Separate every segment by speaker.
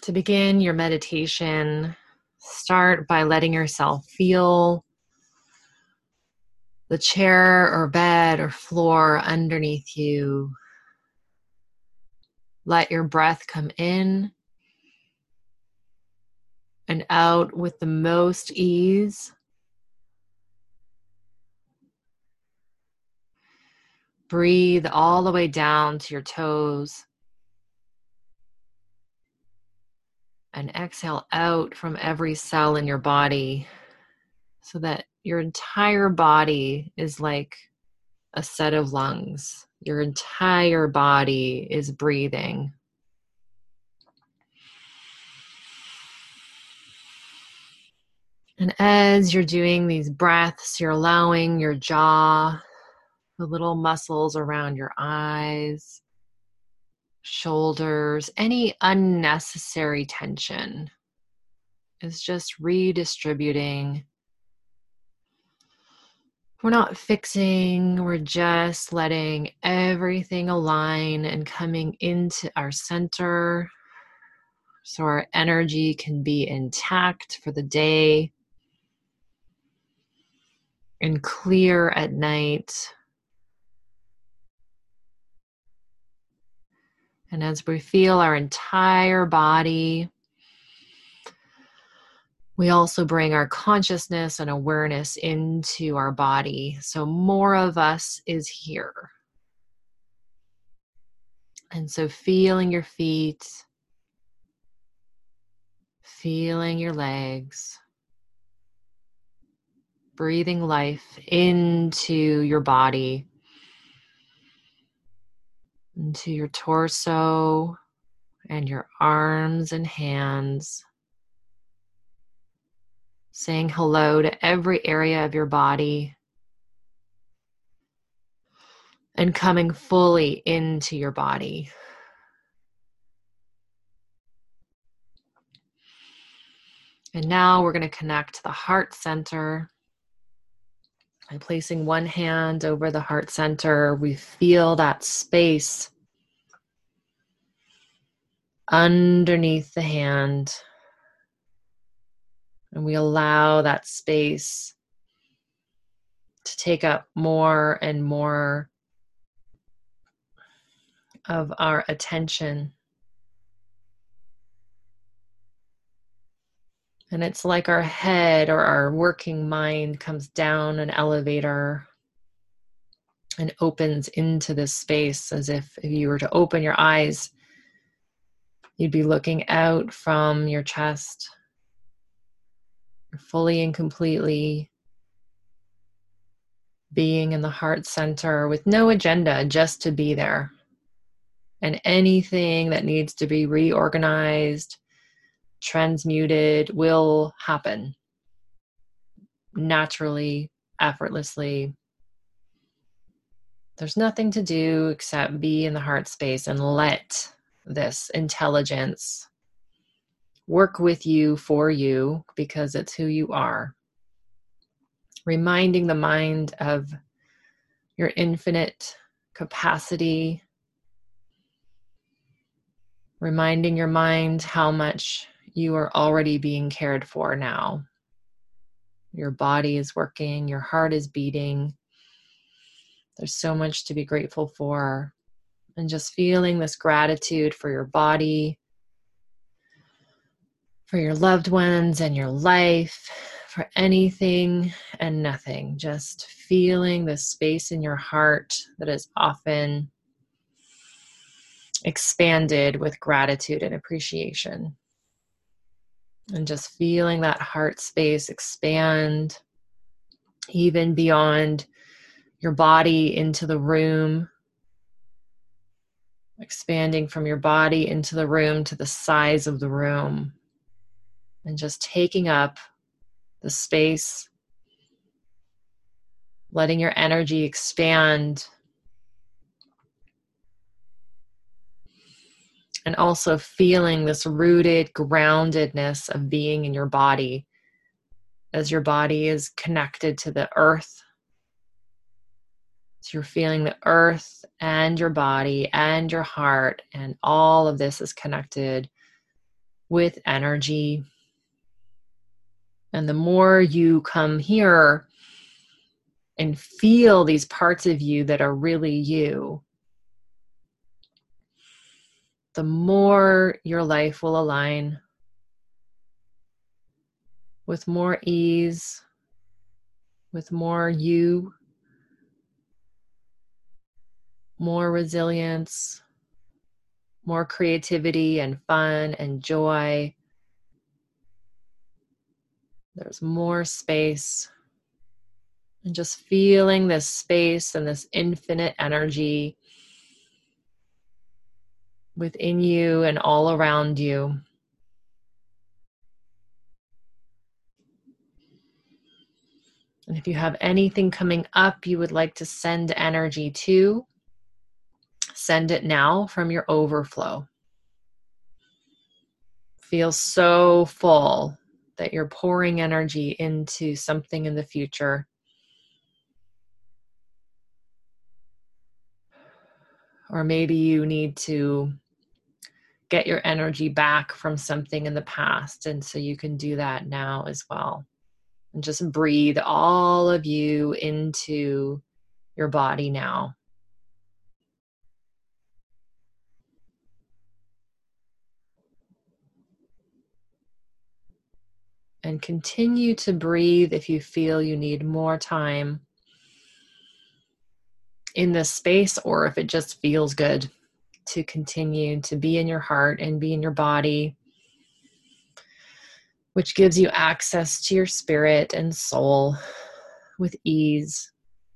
Speaker 1: To begin your meditation, start by letting yourself feel the chair or bed or floor underneath you. Let your breath come in and out with the most ease. Breathe all the way down to your toes. And exhale out from every cell in your body so that your entire body is like a set of lungs. Your entire body is breathing. And as you're doing these breaths, you're allowing your jaw, the little muscles around your eyes, shoulders, any unnecessary tension is just redistributing. We're not fixing, we're just letting everything align and coming into our center so our energy can be intact for the day and clear at night. And as we feel our entire body, we also bring our consciousness and awareness into our body. So more of us is here. And so feeling your feet, feeling your legs, breathing life into your body, into your torso and your arms and hands. Saying hello to every area of your body and coming fully into your body. And now we're going to connect to the heart center. By placing one hand over the heart center, we feel that space underneath the hand. And we allow that space to take up more and more of our attention. And it's like our head or our working mind comes down an elevator and opens into this space as if you were to open your eyes, you'd be looking out from your chest, fully and completely being in the heart center with no agenda, just to be there. And anything that needs to be reorganized, transmuted will happen naturally, effortlessly. There's nothing to do except be in the heart space and let this intelligence work with you, for you, because it's who you are. Reminding the mind of your infinite capacity. Reminding your mind how much you are already being cared for now. Your body is working, your heart is beating. There's so much to be grateful for. And just feeling this gratitude for your body, for your loved ones and your life, for anything and nothing. Just feeling this space in your heart that is often expanded with gratitude and appreciation. And just feeling that heart space expand even beyond your body into the room, expanding from your body into the room to the size of the room, and just taking up the space, letting your energy expand, and also feeling this rooted groundedness of being in your body as your body is connected to the earth. So you're feeling the earth and your body and your heart, and all of this is connected with energy. And the more you come here and feel these parts of you that are really you, the more your life will align with more ease, with more you, more resilience, more creativity and fun and joy. There's more space. And just feeling this space and this infinite energy within you and all around you. And if you have anything coming up you would like to send energy to, send it now from your overflow. Feel so full that you're pouring energy into something in the future. Or maybe you need to get your energy back from something in the past, and so you can do that now as well. And just breathe all of you into your body now. And continue to breathe if you feel you need more time in this space, or if it just feels good to continue to be in your heart and be in your body, which gives you access to your spirit and soul with ease.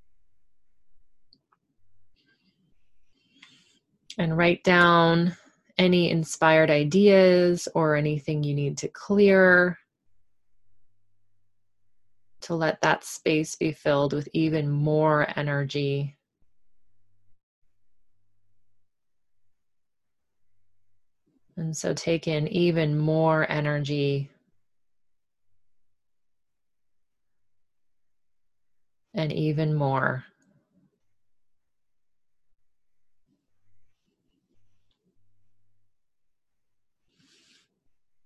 Speaker 1: And write down any inspired ideas or anything you need to clear to let that space be filled with even more energy. And so take in even more energy and even more.